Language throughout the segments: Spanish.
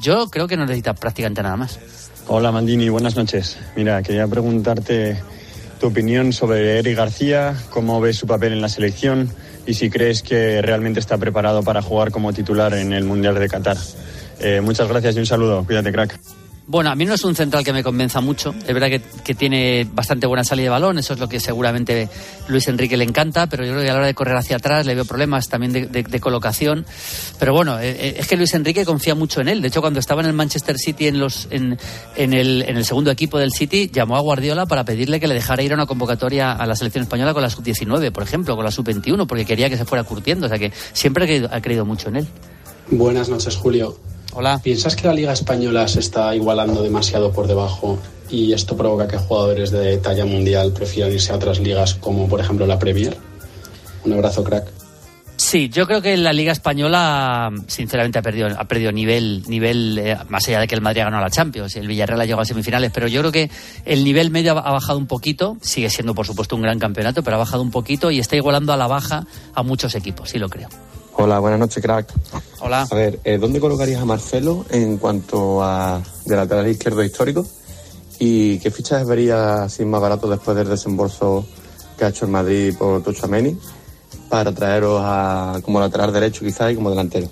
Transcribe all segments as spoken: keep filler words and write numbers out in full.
yo creo que no necesita prácticamente nada más. Hola Maldini, buenas noches. Mira, quería preguntarte tu opinión sobre Eric García, cómo ves su papel en la selección y si crees que realmente está preparado para jugar como titular en el Mundial de Qatar. Eh, muchas gracias y un saludo. Cuídate, crack. Bueno, a mí no es un central que me convenza mucho. Es verdad que, que tiene bastante buena salida de balón, eso es lo que seguramente Luis Enrique le encanta, pero yo creo que a la hora de correr hacia atrás le veo problemas también de, de, de colocación. Pero bueno, eh, es que Luis Enrique confía mucho en él. De hecho, cuando estaba en el Manchester City, en, los, en, en, el, en el segundo equipo del City, llamó a Guardiola para pedirle que le dejara ir a una convocatoria a la selección española con la sub diecinueve, por ejemplo, con la sub veintiuno, porque quería que se fuera curtiendo. O sea que siempre ha creído, ha creído mucho en él. Buenas noches, Julio. Hola. ¿Piensas que la Liga Española se está igualando demasiado por debajo y esto provoca que jugadores de talla mundial prefieran irse a otras ligas como por ejemplo la Premier? Un abrazo, crack. Sí, yo creo que la Liga Española sinceramente ha perdido, ha perdido nivel, nivel eh, más allá de que el Madrid ha ganado la Champions, el Villarreal ha llegado a semifinales, pero yo creo que el nivel medio ha bajado un poquito, sigue siendo por supuesto un gran campeonato, pero ha bajado un poquito y está igualando a la baja a muchos equipos, sí lo creo. Hola, buenas noches, crack. Hola. A ver, eh, ¿dónde colocarías a Marcelo en cuanto a de lateral izquierdo histórico? ¿Y qué fichajes verías sin más barato después del desembolso que ha hecho el Madrid por Tchouaméni para traeros a como lateral derecho quizás y como delantero?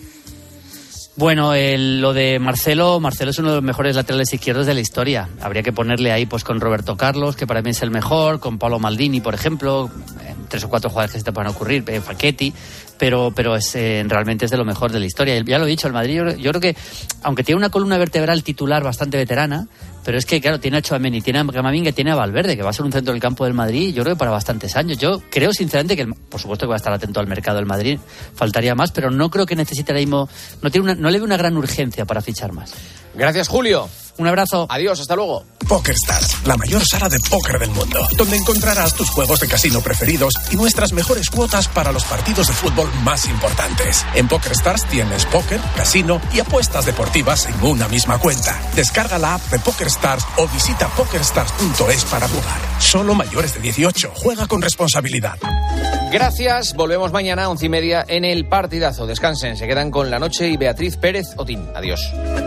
Bueno, el, lo de Marcelo, Marcelo es uno de los mejores laterales izquierdos de la historia. Habría que ponerle ahí pues con Roberto Carlos, que para mí es el mejor, con Paolo Maldini, por ejemplo, eh, tres o cuatro jugadores que se te puedan ocurrir, eh, Facchetti, pero pero es eh, realmente es de lo mejor de la historia. Ya lo he dicho, el Madrid yo, yo creo que, aunque tiene una columna vertebral titular bastante veterana, pero es que, claro, tiene a Tchouaméni, tiene a Camavinga, tiene a Valverde, que va a ser un centro del campo del Madrid, yo creo que para bastantes años. Yo creo, sinceramente, que, el, por supuesto que va a estar atento al mercado del Madrid, faltaría más, pero no creo que necesite ahora mismo, no, tiene una, no le veo una gran urgencia para fichar más. Gracias, Julio. Un abrazo. Adiós, hasta luego. PokerStars, la mayor sala de póker del mundo, donde encontrarás tus juegos de casino preferidos y nuestras mejores cuotas para los partidos de fútbol más importantes. En PokerStars tienes póker, casino y apuestas deportivas en una misma cuenta. Descarga la app de PokerStars o visita pokerstars punto es para jugar. Solo mayores de dieciocho. Juega con responsabilidad. Gracias, volvemos mañana a once y media en el Partidazo. Descansen, se quedan con La Noche y Beatriz Pérez Otín. Adiós.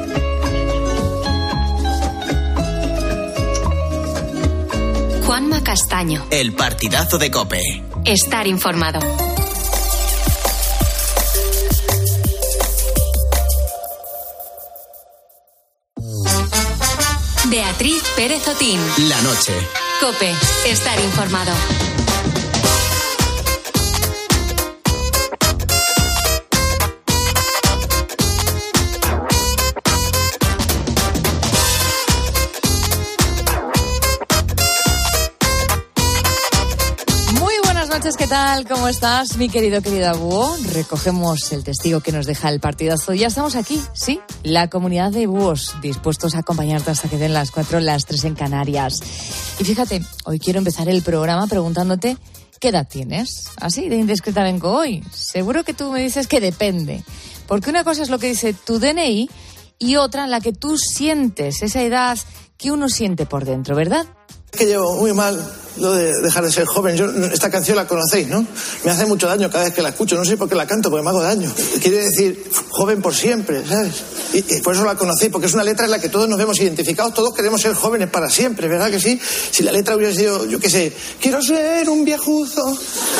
Juanma Castaño. El Partidazo de COPE. Estar informado. Beatriz Pérez Otín. La Noche. COPE. Estar informado. ¿Qué tal? ¿Cómo estás, mi querido, querida búho? Recogemos el testigo que nos deja el partidazo. Ya estamos aquí, sí, la comunidad de búhos, dispuestos a acompañarte hasta que den las cuatro, las tres en Canarias. Y fíjate, hoy quiero empezar el programa preguntándote ¿qué edad tienes? Así de indiscreta vengo hoy. Seguro que tú me dices que depende. Porque una cosa es lo que dice tu D N I y otra la que tú sientes, esa edad que uno siente por dentro, ¿verdad? Que llevo muy mal lo de dejar de ser joven. Yo, esta canción la conocéis, ¿no? Me hace mucho daño cada vez que la escucho. No sé por qué la canto, porque me hago daño. Quiere decir joven por siempre, ¿sabes? Y, y por eso la conocéis, porque es una letra en la que todos nos vemos identificados. Todos queremos ser jóvenes para siempre, ¿verdad que sí? Si la letra hubiera sido, yo qué sé, quiero ser un viejuzo.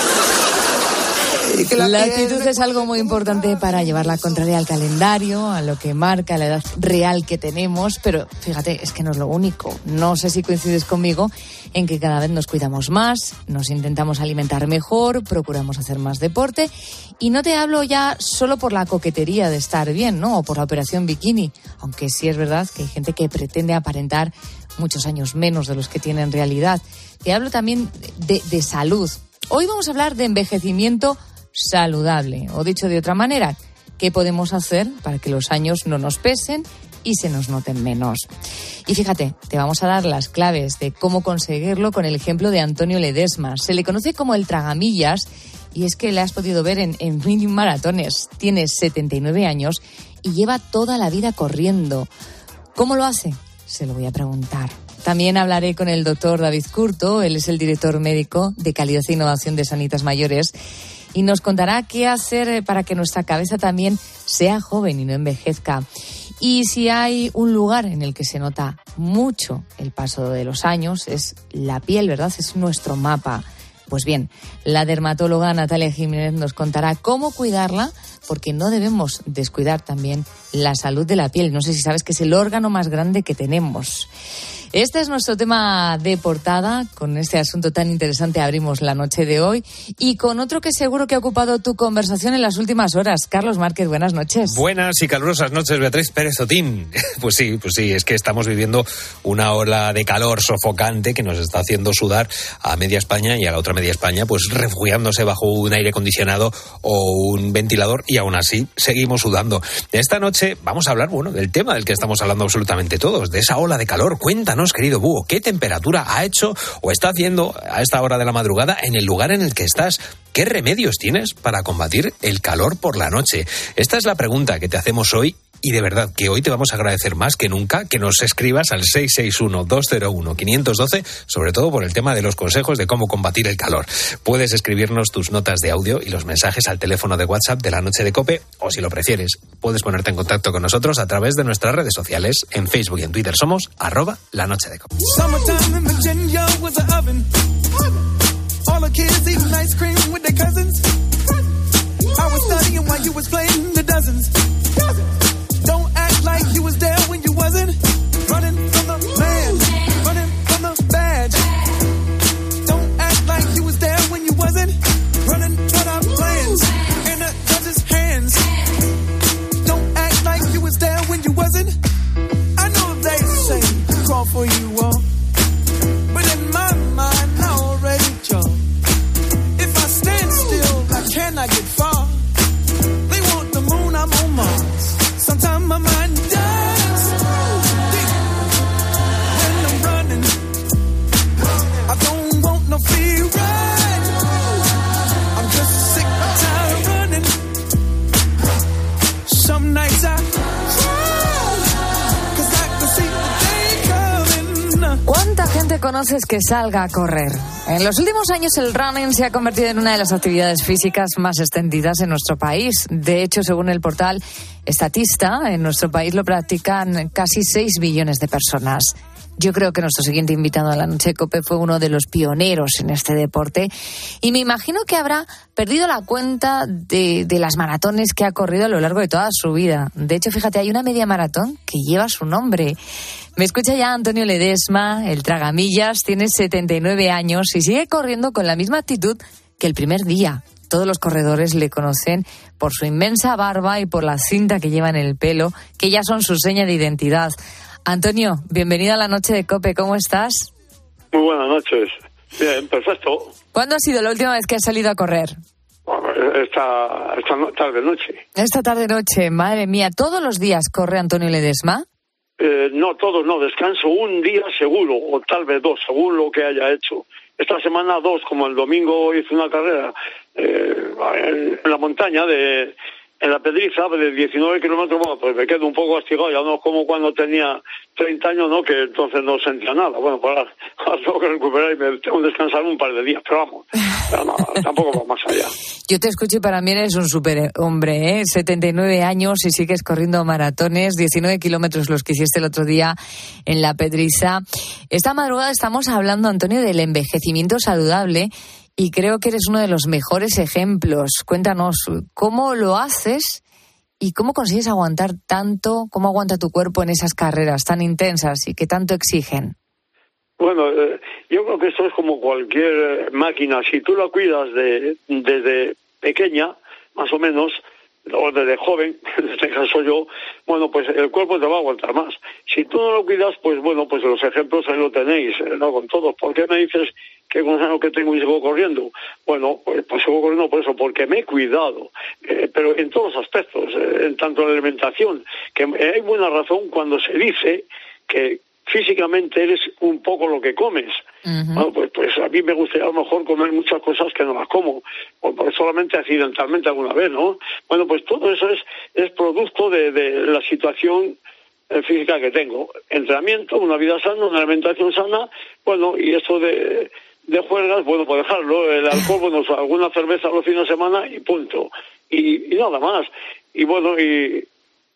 Y que la la actitud es algo muy importante para llevar la contraria al calendario, a lo que marca la edad real que tenemos, pero fíjate, es que no es lo único. No sé si coincides conmigo en que cada vez nos cuidamos más, nos intentamos alimentar mejor, procuramos hacer más deporte, y no te hablo ya solo por la coquetería de estar bien, ¿no? O por la operación bikini, aunque sí es verdad que hay gente que pretende aparentar muchos años menos de los que tiene en realidad. Te hablo también de, de salud. Hoy vamos a hablar de envejecimiento saludable, o dicho de otra manera, ¿qué podemos hacer para que los años no nos pesen y se nos noten menos? Y fíjate, te vamos a dar las claves de cómo conseguirlo con el ejemplo de Antonio Ledesma. Se le conoce como el tragamillas y es que le has podido ver en, en mini maratones. Tiene setenta y nueve años y lleva toda la vida corriendo. ¿Cómo lo hace? Se lo voy a preguntar. También hablaré con el doctor David Curto, él es el director médico de Calidad e Innovación de Sanitas Mayores, y nos contará qué hacer para que nuestra cabeza también sea joven y no envejezca. Y si hay un lugar en el que se nota mucho el paso de los años, es la piel, ¿verdad? Es nuestro mapa. Pues bien, la dermatóloga Natalia Jiménez nos contará cómo cuidarla, porque no debemos descuidar también la salud de la piel. No sé si sabes que es el órgano más grande que tenemos. Este es nuestro tema de portada. Con este asunto tan interesante abrimos la noche de hoy y con otro que seguro que ha ocupado tu conversación en las últimas horas. Carlos Márquez, buenas noches. Buenas y calurosas noches, Beatriz Pérez Otín. Pues sí, pues sí, es que estamos viviendo una ola de calor sofocante que nos está haciendo sudar a media España y a la otra media España, pues refugiándose bajo un aire acondicionado o un ventilador, y aún así seguimos sudando. Esta noche vamos a hablar, bueno, del tema del que estamos hablando absolutamente todos, de esa ola de calor. Cuéntanos, querido Búho, ¿qué temperatura ha hecho o está haciendo a esta hora de la madrugada en el lugar en el que estás? ¿Qué remedios tienes para combatir el calor por la noche? Esta es la pregunta que te hacemos hoy. Y de verdad que hoy te vamos a agradecer más que nunca que nos escribas al seis seis uno, dos cero uno, cinco uno dos, sobre todo por el tema de los consejos de cómo combatir el calor. Puedes escribirnos tus notas de audio y los mensajes al teléfono de WhatsApp de La Noche de COPE, o si lo prefieres, puedes ponerte en contacto con nosotros a través de nuestras redes sociales. En Facebook y en Twitter somos arroba La Noche de COPE. Don't act like you was there when you wasn't. Running from the man, running from the badge. Don't act like you was there when you wasn't. Running from our plans in the judge's hands. Don't act like you was there when you wasn't. I know they say crawl for you all, but in my mind I already jumped. If I stand still, I cannot get far. They want the moon, I'm on Mars. Sometimes my mind dies deep when I'm running. I don't want no free ride. I'm just sick and tired of running. Some nights I cry, 'cause I can see the day coming. ¿Cuánta gente conoces que salga a correr? En los últimos años el running se ha convertido en una de las actividades físicas más extendidas en nuestro país. De hecho, según el portal Statista, en nuestro país lo practican casi seis millones de personas. Yo creo que nuestro siguiente invitado a La Noche de COPE fue uno de los pioneros en este deporte y me imagino que habrá perdido la cuenta de, de las maratones que ha corrido a lo largo de toda su vida. De hecho, fíjate, hay una media maratón que lleva su nombre. Me escucha ya Antonio Ledesma, el tragamillas, tiene setenta y nueve años y sigue corriendo con la misma actitud que el primer día. Todos los corredores le conocen por su inmensa barba y por la cinta que lleva en el pelo, que ya son su seña de identidad. Antonio, bienvenido a La Noche de COPE, ¿cómo estás? Muy buenas noches. Bien, perfecto. ¿Cuándo ha sido la última vez que has salido a correr? Esta, esta no, tarde-noche. Esta tarde-noche, madre mía. ¿Todos los días corre Antonio Ledesma? Eh, no, todos no. Descanso un día seguro, o tal vez dos, según lo que haya hecho. Esta semana dos, como el domingo hice una carrera eh, en, en la montaña de... En la Pedriza, de diecinueve kilómetros, bueno, pues me quedo un poco castigado, ya no como cuando tenía treinta años, ¿no? Que entonces no sentía nada. Bueno, pues ahora, ahora tengo que recuperar y me tengo que descansar un par de días, pero vamos, pero no, tampoco va más allá. Yo te escucho y para mí eres un superhombre, ¿eh? setenta y nueve años y sigues corriendo maratones, diecinueve kilómetros los que hiciste el otro día en la Pedriza. Esta madrugada estamos hablando, Antonio, del envejecimiento saludable. Y creo que eres uno de los mejores ejemplos. Cuéntanos, ¿cómo lo haces y cómo consigues aguantar tanto, cómo aguanta tu cuerpo en esas carreras tan intensas y que tanto exigen? Bueno, eh, yo creo que esto es como cualquier máquina. Si tú la cuidas de, desde pequeña, más o menos, o desde joven, en este caso yo, bueno, pues el cuerpo te va a aguantar más. Si tú no lo cuidas, pues bueno, pues los ejemplos ahí lo tenéis, ¿no? Con todos. ¿Por qué me dices que con lo que tengo y sigo corriendo? Bueno, pues, pues sigo corriendo por eso, porque me he cuidado, eh, pero en todos los aspectos, eh, en tanto en la alimentación, que hay buena razón cuando se dice que físicamente eres un poco lo que comes. Uh-huh. Bueno, pues, pues a mí me gustaría a lo mejor comer muchas cosas que no las como, o solamente accidentalmente alguna vez, ¿no? Bueno, pues todo eso es, es producto de, de la situación eh, física que tengo. Entrenamiento, una vida sana, una alimentación sana, bueno, y eso de, de juergas, bueno, pues dejarlo. El alcohol, bueno, alguna cerveza los fines de semana y punto. Y, y nada más. Y bueno, y...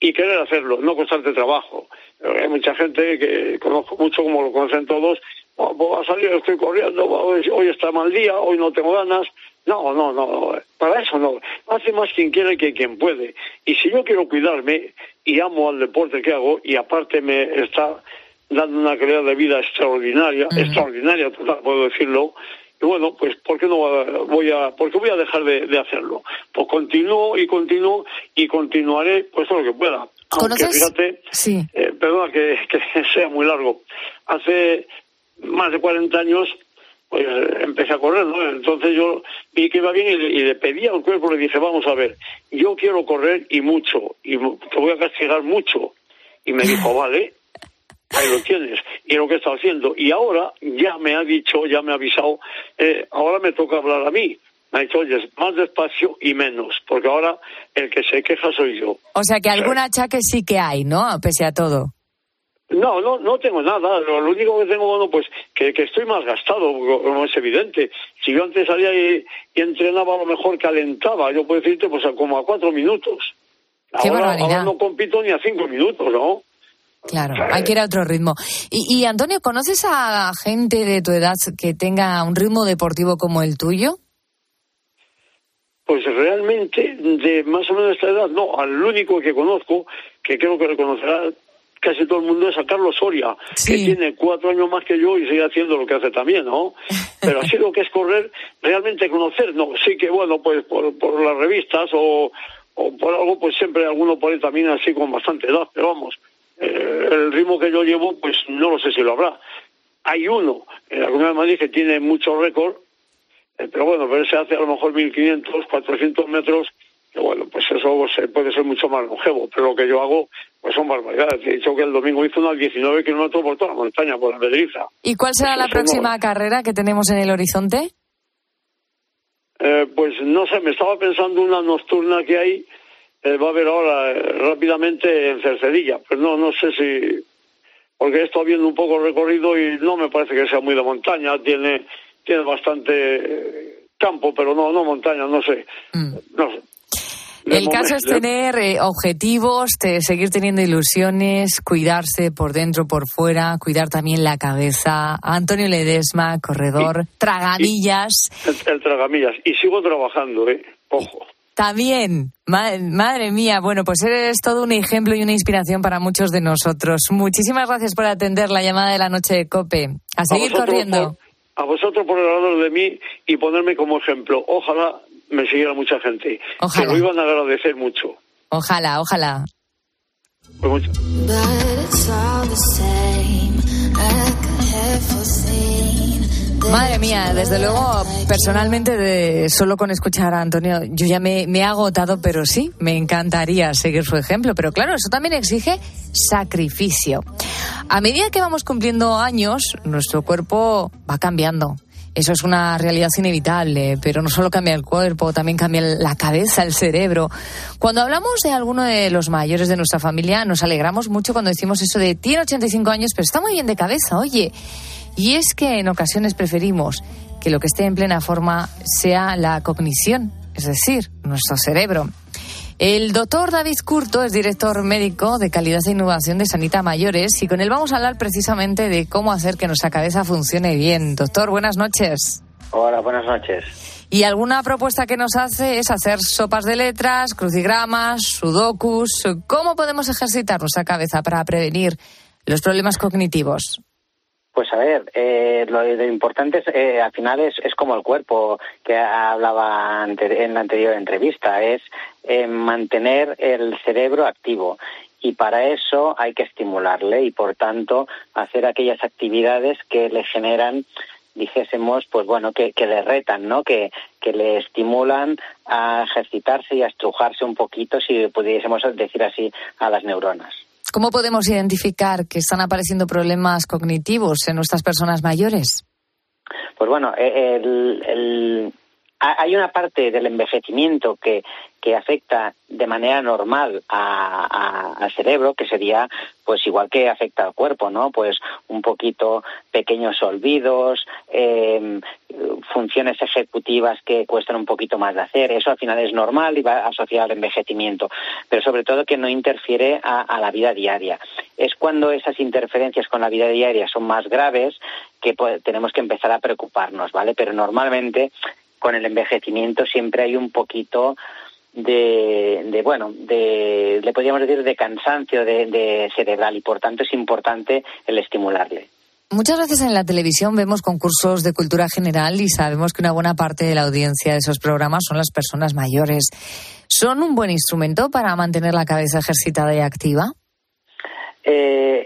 y querer hacerlo, no costarte trabajo. Hay mucha gente que conozco mucho, como lo conocen todos, oh, pues va a salir, estoy corriendo, hoy, hoy está mal día, hoy no tengo ganas. No, no, no, para eso no. Hace más quien quiere que quien puede. Y si yo quiero cuidarme y amo al deporte que hago, y aparte me está dando una calidad de vida extraordinaria, uh-huh. extraordinaria, total, puedo decirlo, y bueno, pues ¿por qué no voy a, por qué voy a dejar de, de hacerlo? Pues continúo y continúo y continuaré pues todo lo que pueda. Aunque fíjate, sí. eh, perdona que, que sea muy largo, hace más de cuarenta años pues empecé a correr, ¿no? Entonces yo vi que iba bien y le, y le pedí al cuerpo, le dije, vamos a ver, yo quiero correr y mucho, y te voy a castigar mucho. Y me dijo, vale, ahí lo tienes, y lo que está haciendo. Y ahora ya me ha dicho, ya me ha avisado, eh, ahora me toca hablar a mí. Me ha dicho, oye, más despacio y menos, porque ahora el que se queja soy yo. O sea que algún achaque sí que hay, ¿no? Pese a todo. No, no, no tengo nada. Lo, lo único que tengo, bueno, pues que, que estoy más gastado, como es evidente. Si yo antes salía y, y entrenaba, a lo mejor calentaba, yo puedo decirte, pues a como a cuatro minutos. Qué ahora, barbaridad. Ahora no compito ni a cinco minutos, ¿no? Claro, hay que ir a otro ritmo. Y, y Antonio, ¿conoces a gente de tu edad que tenga un ritmo deportivo como el tuyo? Pues realmente, de más o menos esta edad, no. Al único que conozco, que creo que reconocerá casi todo el mundo, es a Carlos Soria, sí. que tiene cuatro años más que yo y sigue haciendo lo que hace también, ¿no? Pero así lo que es correr, realmente conocer, no. Sí que, bueno, pues por, por las revistas o, o por algo, pues siempre alguno por ahí también así con bastante edad, pero vamos, eh, el ritmo que yo llevo, pues no lo sé si lo habrá. Hay uno en la Comunidad de Madrid que tiene muchos récords, eh, pero bueno, pero se hace a lo mejor mil quinientos, cuatrocientos metros, que bueno, pues eso se puede ser mucho más longevo, pero lo que yo hago, pues son barbaridades. He dicho que el domingo hizo unos diecinueve kilómetros por toda la montaña, por la Pedriza. ¿Y cuál será pues la próxima no... carrera que tenemos en el horizonte? Eh, pues no sé, me estaba pensando una nocturna que hay, eh, va a haber ahora eh, rápidamente en Cercedilla, pero no, no sé si, porque he estado viendo un poco el recorrido y no me parece que sea muy de montaña, tiene, tiene bastante eh, campo, pero no, no montaña, no sé, mm. no sé. El caso es tener eh, objetivos, te, seguir teniendo ilusiones, cuidarse por dentro, por fuera, cuidar también la cabeza. Antonio Ledesma, corredor, y, tragamillas. Y el, el tragamillas. Y sigo trabajando, ¿eh? Ojo. También. Madre, madre mía. Bueno, pues eres todo un ejemplo y una inspiración para muchos de nosotros. Muchísimas gracias por atender la llamada de la noche de COPE. A seguir a corriendo. Por, a vosotros por hablar de mí y ponerme como ejemplo. Ojalá me siguiera mucha gente. Ojalá. Que lo iban a agradecer mucho. Ojalá, ojalá. Pues mucho. Madre mía, desde luego, personalmente, de, solo con escuchar a Antonio, yo ya me, me he agotado, pero sí, me encantaría seguir su ejemplo. Pero claro, eso también exige sacrificio. A medida que vamos cumpliendo años, nuestro cuerpo va cambiando. Eso es una realidad inevitable, pero no solo cambia el cuerpo, también cambia la cabeza, el cerebro. Cuando hablamos de alguno de los mayores de nuestra familia, nos alegramos mucho cuando decimos eso de tiene ochenta y cinco años, pero está muy bien de cabeza, oye. Y es que en ocasiones preferimos que lo que esté en plena forma sea la cognición, es decir, nuestro cerebro. El doctor David Curto es director médico de calidad e innovación de Sanita Mayores y con él vamos a hablar precisamente de cómo hacer que nuestra cabeza funcione bien. Doctor, buenas noches. Hola, buenas noches. Y alguna propuesta que nos hace es hacer sopas de letras, crucigramas, sudokus. ¿Cómo podemos ejercitar nuestra cabeza para prevenir los problemas cognitivos? Pues a ver, eh, lo, lo importante es, eh, al final es, es como el cuerpo que hablaba ante, en la anterior entrevista, es eh, mantener el cerebro activo y para eso hay que estimularle y por tanto hacer aquellas actividades que le generan, dijésemos, pues bueno, que, que le retan, ¿no? Que, que le estimulan a ejercitarse y a estrujarse un poquito, si pudiésemos decir así, a las neuronas. ¿Cómo podemos identificar que están apareciendo problemas cognitivos en nuestras personas mayores? Pues bueno, el, el, hay una parte del envejecimiento que, que afecta de manera normal a, a, al cerebro, que sería pues igual que afecta al cuerpo, ¿no? Pues un poquito pequeños olvidos, eh, funciones ejecutivas que cuestan un poquito más de hacer. Eso al final es normal y va asociado al envejecimiento, pero sobre todo que no interfiere a, a la vida diaria. Es cuando esas interferencias con la vida diaria son más graves que pues, tenemos que empezar a preocuparnos, ¿vale? Pero normalmente con el envejecimiento siempre hay un poquito de, de bueno, de, le podríamos decir de cansancio de, de cerebral, y por tanto es importante el estimularle. Muchas veces en la televisión vemos concursos de cultura general y sabemos que una buena parte de la audiencia de esos programas son las personas mayores. ¿Son un buen instrumento para mantener la cabeza ejercitada y activa? Eh,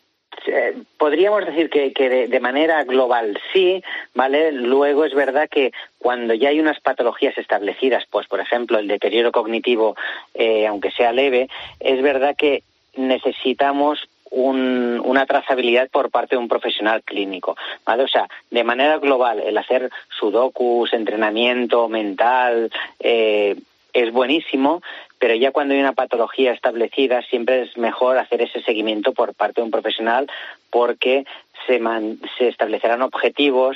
eh, podríamos decir que, que de, de manera global sí, ¿vale? Luego es verdad que cuando ya hay unas patologías establecidas, pues por ejemplo el deterioro cognitivo, eh, aunque sea leve, es verdad que necesitamos Un, una trazabilidad por parte de un profesional clínico, ¿vale? O sea, de manera global, el hacer sudokus, entrenamiento mental, eh, es buenísimo, pero ya cuando hay una patología establecida siempre es mejor hacer ese seguimiento por parte de un profesional, porque se, man, se establecerán objetivos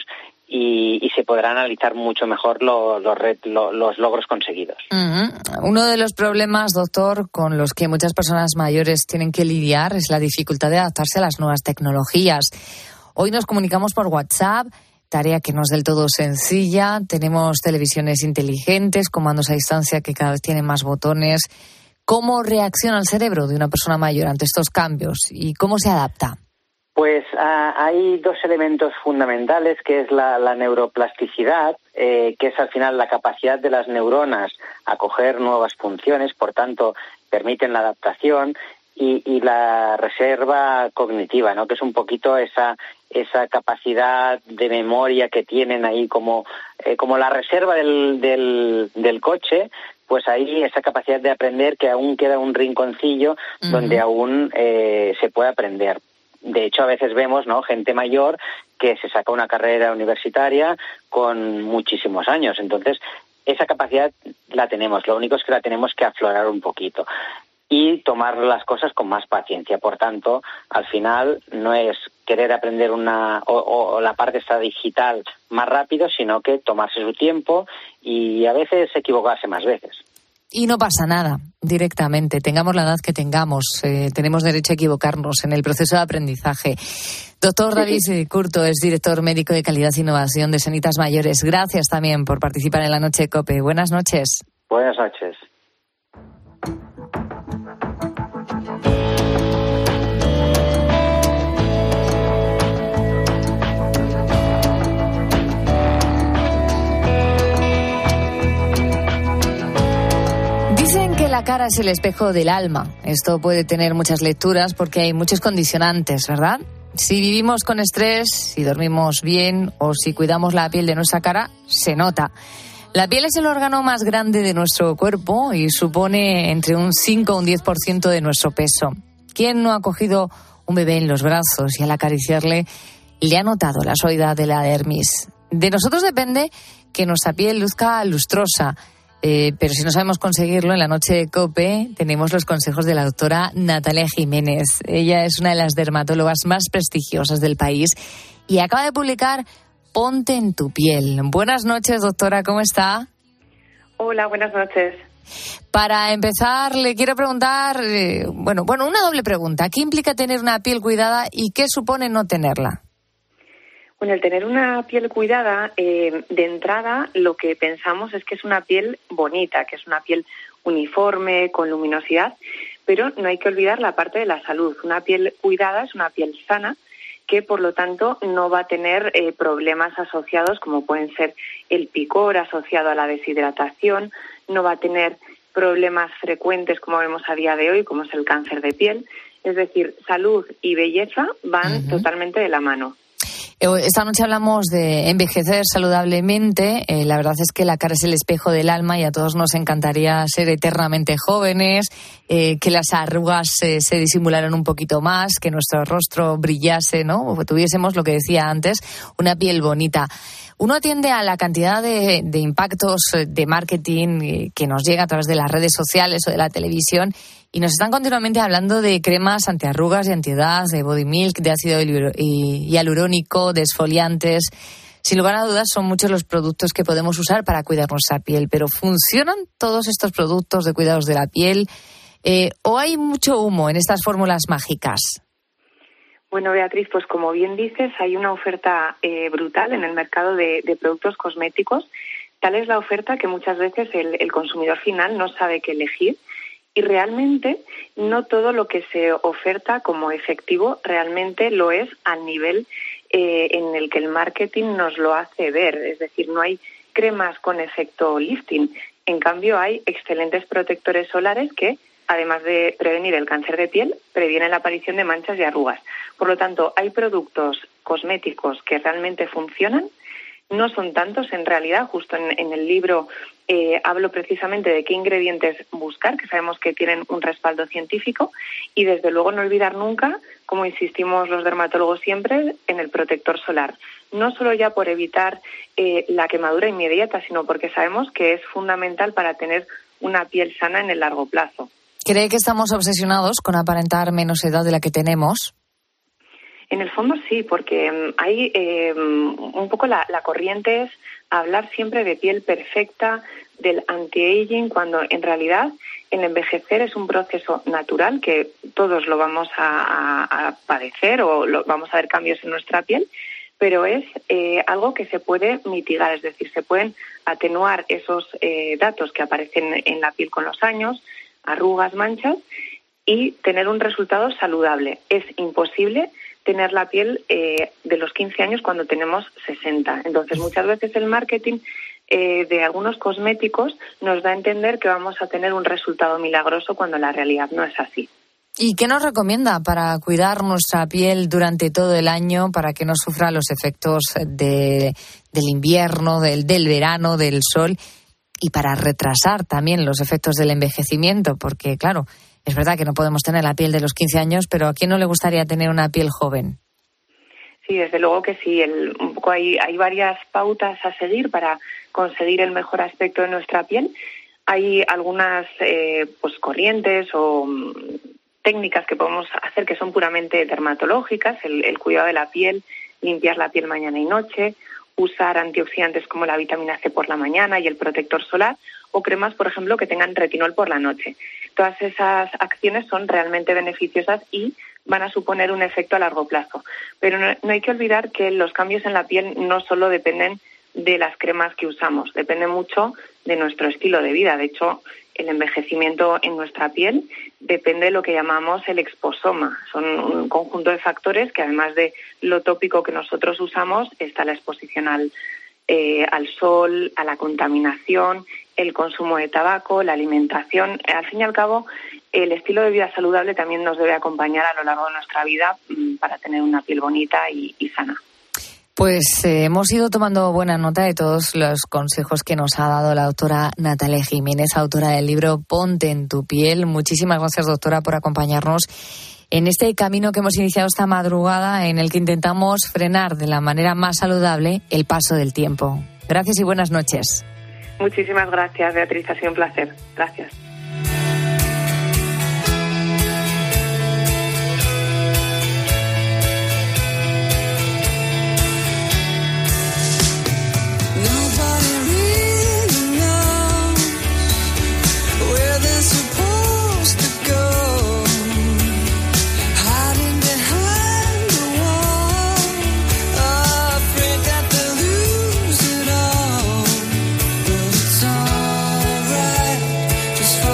y, y se podrán analizar mucho mejor lo, lo, lo, los logros conseguidos. Uh-huh. Uno de los problemas, doctor, con los que muchas personas mayores tienen que lidiar es la dificultad de adaptarse a las nuevas tecnologías. Hoy nos comunicamos por WhatsApp, tarea que no es del todo sencilla. Tenemos televisiones inteligentes, comandos a distancia que cada vez tienen más botones. ¿Cómo reacciona el cerebro de una persona mayor ante estos cambios y cómo se adapta? Pues uh, hay dos elementos fundamentales, que es la, la neuroplasticidad, eh, que es al final la capacidad de las neuronas a coger nuevas funciones, por tanto permiten la adaptación, y, y la reserva cognitiva, ¿no? Que es un poquito esa esa capacidad de memoria que tienen ahí como eh, como la reserva del, del del coche. Pues ahí esa capacidad de aprender, que aún queda un rinconcillo uh-huh. donde aún eh, se puede aprender. De hecho, a veces vemos, ¿no?, gente mayor que se saca una carrera universitaria con muchísimos años. Entonces, esa capacidad la tenemos. Lo único es que la tenemos que aflorar un poquito y tomar las cosas con más paciencia. Por tanto, al final no es querer aprender una o, o la parte esta digital más rápido, sino que tomarse su tiempo y a veces equivocarse más veces. Y no pasa nada, directamente. Tengamos la edad que tengamos, eh, tenemos derecho a equivocarnos en el proceso de aprendizaje. Doctor David Curto es director médico de calidad e innovación de Sanitas Mayores. Gracias también por participar en la Noche de COPE. Buenas noches. Buenas noches. La cara es el espejo del alma. Esto puede tener muchas lecturas porque hay muchos condicionantes, ¿verdad? Si vivimos con estrés, si dormimos bien o si cuidamos la piel de nuestra cara, se nota. La piel es el órgano más grande de nuestro cuerpo y supone entre un cinco o un diez por ciento de nuestro peso. ¿Quién no ha cogido un bebé en los brazos y al acariciarle le ha notado la suavidad de la dermis? De nosotros depende que nuestra piel luzca lustrosa. Eh, pero si no sabemos conseguirlo, en la Noche de COPE tenemos los consejos de la doctora Natalia Jiménez. Ella es una de las dermatólogas más prestigiosas del país y acaba de publicar Ponte en tu piel. Buenas noches, doctora, ¿cómo está? Hola, buenas noches. Para empezar, le quiero preguntar, eh, bueno, bueno, una doble pregunta. ¿Qué implica tener una piel cuidada y qué supone no tenerla? Bueno, el tener una piel cuidada, eh, de entrada lo que pensamos es que es una piel bonita, que es una piel uniforme, con luminosidad, pero no hay que olvidar la parte de la salud. Una piel cuidada es una piel sana, que por lo tanto no va a tener eh, problemas asociados como pueden ser el picor asociado a la deshidratación, no va a tener problemas frecuentes como vemos a día de hoy, como es el cáncer de piel. Es decir, salud y belleza van uh-huh. totalmente de la mano. Esta noche hablamos de envejecer saludablemente. Eh, la verdad es que la cara es el espejo del alma y a todos nos encantaría ser eternamente jóvenes, eh, que las arrugas eh, se disimularan un poquito más, que nuestro rostro brillase, ¿no? O tuviésemos, lo que decía antes, una piel bonita. Uno atiende a la cantidad de, de impactos de marketing que nos llega a través de las redes sociales o de la televisión y nos están continuamente hablando de cremas antiarrugas y antiedad, de body milk, de ácido hialurónico, de esfoliantes. Sin lugar a dudas son muchos los productos que podemos usar para cuidar nuestra piel, pero ¿funcionan todos estos productos de cuidados de la piel? Eh, ¿O hay mucho humo en estas fórmulas mágicas? Bueno, Beatriz, pues como bien dices, hay una oferta eh, brutal en el mercado de, de productos cosméticos. Tal es la oferta que muchas veces el, el consumidor final no sabe qué elegir y realmente no todo lo que se oferta como efectivo realmente lo es al nivel eh, en el que el marketing nos lo hace ver. Es decir, no hay cremas con efecto lifting. En cambio, hay excelentes protectores solares que, además de prevenir el cáncer de piel, previenen la aparición de manchas y arrugas. Por lo tanto, hay productos cosméticos que realmente funcionan. No son tantos, en realidad. Justo en, en el libro eh, hablo precisamente de qué ingredientes buscar, que sabemos que tienen un respaldo científico. Y desde luego no olvidar nunca, como insistimos los dermatólogos siempre, en el protector solar. No solo ya por evitar eh, la quemadura inmediata, sino porque sabemos que es fundamental para tener una piel sana en el largo plazo. ¿Cree que estamos obsesionados con aparentar menos edad de la que tenemos? En el fondo sí, porque hay eh, un poco la, la corriente es hablar siempre de piel perfecta, del anti-aging, cuando en realidad el envejecer es un proceso natural que todos lo vamos a, a, a padecer o lo, vamos a ver cambios en nuestra piel, pero es eh, algo que se puede mitigar, es decir, se pueden atenuar esos eh, datos que aparecen en la piel con los años, arrugas, manchas, y tener un resultado saludable. Es imposible tener la piel eh, de los quince años cuando tenemos sesenta. Entonces, muchas veces el marketing eh, de algunos cosméticos nos da a entender que vamos a tener un resultado milagroso cuando la realidad no es así. ¿Y qué nos recomienda para cuidar nuestra piel durante todo el año, para que no sufra los efectos de, del invierno, del, del verano, del sol, y para retrasar también los efectos del envejecimiento? Porque, claro, es verdad que no podemos tener la piel de los quince años, pero ¿a quién no le gustaría tener una piel joven? Sí, desde luego que sí. El, un poco hay, hay varias pautas a seguir para conseguir el mejor aspecto de nuestra piel. Hay algunas eh, pues corrientes o um, técnicas que podemos hacer que son puramente dermatológicas, el, el cuidado de la piel, limpiar la piel mañana y noche, usar antioxidantes como la vitamina C por la mañana y el protector solar, o cremas, por ejemplo, que tengan retinol por la noche. Todas esas acciones son realmente beneficiosas y van a suponer un efecto a largo plazo. Pero no, no hay que olvidar que los cambios en la piel no solo dependen de las cremas que usamos, depende mucho de nuestro estilo de vida. De hecho, el envejecimiento en nuestra piel depende de lo que llamamos el exposoma. Son un conjunto de factores que, además de lo tópico que nosotros usamos, está la exposición al, eh, al sol, a la contaminación, el consumo de tabaco, la alimentación. Al fin y al cabo, el estilo de vida saludable también nos debe acompañar a lo largo de nuestra vida para tener una piel bonita y, y sana. Pues eh, hemos ido tomando buena nota de todos los consejos que nos ha dado la doctora Natalia Jiménez, autora del libro Ponte en tu piel. Muchísimas gracias, doctora, por acompañarnos en este camino que hemos iniciado esta madrugada, en el que intentamos frenar de la manera más saludable el paso del tiempo. Gracias y buenas noches. Muchísimas gracias, Beatriz. Ha sido un placer. Gracias. Just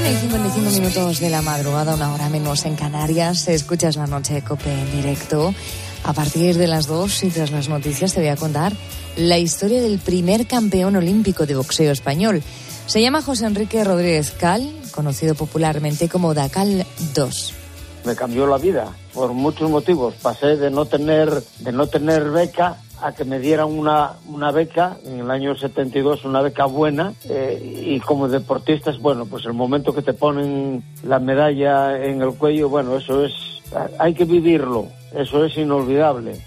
una y cincuenta y cinco minutos de la madrugada, una hora menos en Canarias. Escuchas La Noche de COPE en directo. A partir de las dos y tras las noticias te voy a contar la historia del primer campeón olímpico de boxeo español. Se llama José Enrique Rodríguez Cal, conocido popularmente como Dacal dos. Me cambió la vida por muchos motivos. Pasé de no tener de no tener beca a que me dieran una una beca en el año setenta y dos, una beca buena, eh, y como deportistas, bueno, pues el momento que te ponen la medalla en el cuello, bueno, eso es, hay que vivirlo, eso es inolvidable.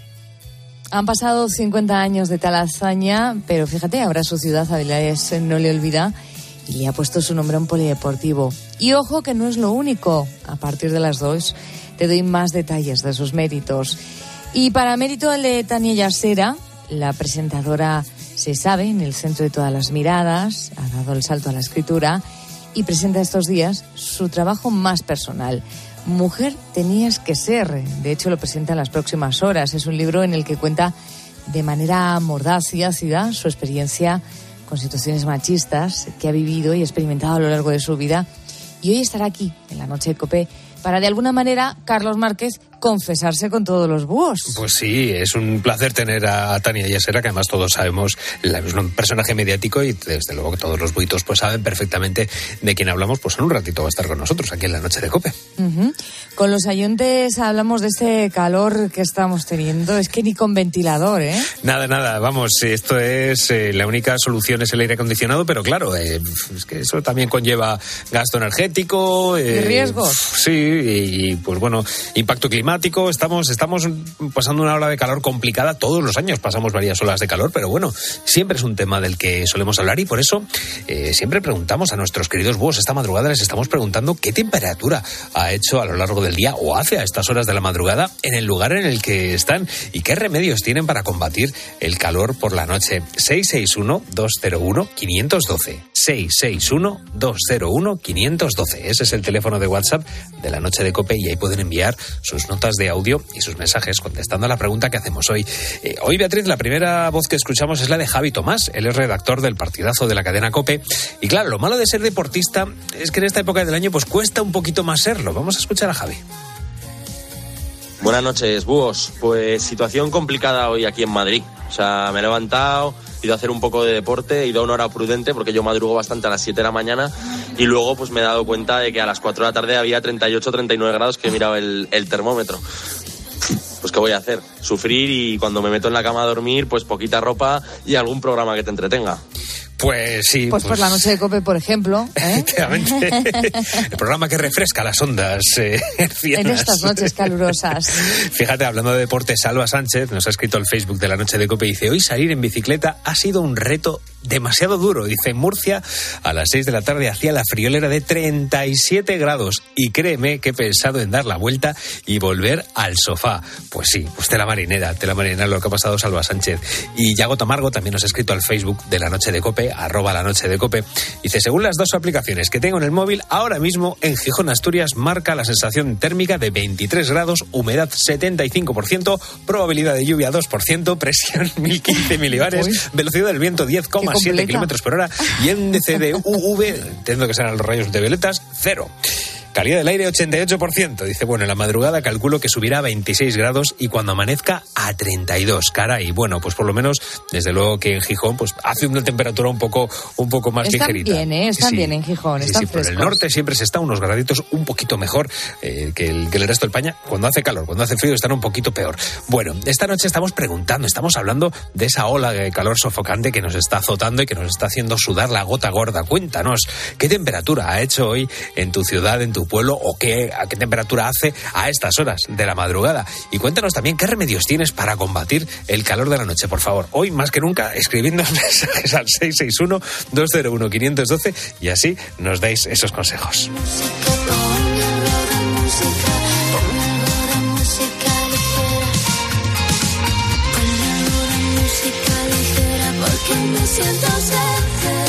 Han pasado cincuenta años de tal hazaña, pero fíjate, ahora su ciudad, Avilés, no le olvida y le ha puesto su nombre a un polideportivo. Y ojo que no es lo único. A partir de las dos te doy más detalles de sus méritos. Y para mérito de Tania Yasera, la presentadora Se Sabe, en el centro de todas las miradas, ha dado el salto a la escritura y presenta estos días su trabajo más personal. Mujer tenías que ser. De hecho, lo presenta en las próximas horas. Es un libro en el que cuenta de manera mordaz y ácida su experiencia con situaciones machistas que ha vivido y experimentado a lo largo de su vida. Y hoy estará aquí, en La Noche de COPE, para de alguna manera, Carlos Márquez, confesarse con todos los búhos. Pues sí, es un placer tener a Tania Yasera, que además todos sabemos, es un personaje mediático y desde luego que todos los buitos pues saben perfectamente de quién hablamos, pues en un ratito va a estar con nosotros aquí en La Noche de COPE. Uh-huh. Con los oyentes hablamos de este calor que estamos teniendo, es que ni con ventilador, ¿eh? Nada, nada, vamos, esto es, eh, la única solución es el aire acondicionado, pero claro, eh, es que eso también conlleva gasto energético. Eh, y riesgos. Sí, y, y pues bueno, impacto climático. Estamos, estamos pasando una ola de calor complicada. Todos los años pasamos varias olas de calor, pero bueno, siempre es un tema del que solemos hablar y por eso eh, siempre preguntamos a nuestros queridos búhos. Esta madrugada les estamos preguntando qué temperatura ha hecho a lo largo del día o hace a estas horas de la madrugada en el lugar en el que están y qué remedios tienen para combatir el calor por la noche. seis seis uno, dos cero uno, cinco uno dos. seis seis uno, dos cero uno, cinco uno dos. Ese es el teléfono de WhatsApp de La Noche de COPE y ahí pueden enviar sus notas de audio y sus mensajes contestando a la pregunta que hacemos hoy. Eh, hoy, Beatriz, la primera voz que escuchamos es la de Javi Tomás. Él es redactor del Partidazo de la cadena COPE. Y claro, lo malo de ser deportista es que en esta época del año pues cuesta un poquito más serlo. Vamos a escuchar a Javi. Buenas noches, búhos. Pues situación complicada hoy aquí en Madrid. O sea, me he levantado, he ido a hacer un poco de deporte, he ido a una hora prudente porque yo madrugo bastante a las siete de la mañana y luego pues me he dado cuenta de que a las cuatro de la tarde había treinta y ocho, treinta y nueve grados que he mirado el, el termómetro. Pues ¿qué voy a hacer? Sufrir y cuando me meto en la cama a dormir, pues poquita ropa y algún programa que te entretenga. Pues sí. Pues, pues por la Noche de COPE, por ejemplo. ¿eh? Efectivamente. El programa que refresca las ondas eh, en estas noches calurosas. Fíjate, hablando de deporte, Salva Sánchez nos ha escrito al Facebook de La Noche de COPE y dice: hoy salir en bicicleta ha sido un reto demasiado duro. Dice, en Murcia a las seis de la tarde hacía la friolera de treinta y siete grados y créeme que he pensado en dar la vuelta y volver al sofá. Pues sí, pues tela marinera, tela marinera lo que ha pasado Salva Sánchez. Y Yago Tamargo también nos ha escrito al Facebook de La Noche de COPE, arroba La Noche de COPE. Dice, según las dos aplicaciones que tengo en el móvil, ahora mismo en Gijón, Asturias, marca la sensación térmica de veintitrés grados, humedad setenta y cinco por ciento, probabilidad de lluvia dos por ciento, presión mil quince milibares, Uy. velocidad del viento diez coma siete kilómetros por hora y índice de U V, entiendo que serán los rayos ultravioletas, cero. Calidad del aire ochenta y ocho por ciento. Dice, bueno, en la madrugada calculo que subirá a veintiséis grados y cuando amanezca a treinta y dos. Caray, bueno, pues por lo menos, desde luego que en Gijón, pues hace una temperatura un poco, un poco más están ligerita. Están bien, ¿eh? Están sí, bien en Gijón, sí, están sí, frescos. Por el norte siempre se está unos graditos un poquito mejor eh, que, el, que el resto del España. Cuando hace calor, cuando hace frío están un poquito peor. Bueno, esta noche estamos preguntando, estamos hablando de esa ola de calor sofocante que nos está azotando y que nos está haciendo sudar la gota gorda. Cuéntanos, ¿qué temperatura ha hecho hoy en tu ciudad, en tu pueblo o qué a qué temperatura hace a estas horas de la madrugada? Y cuéntanos también qué remedios tienes para combatir el calor de la noche, por favor. Hoy, más que nunca, escribiendo mensajes al seis seis uno, dos cero uno, cinco uno dos y así nos dais esos consejos. Me siento cerca.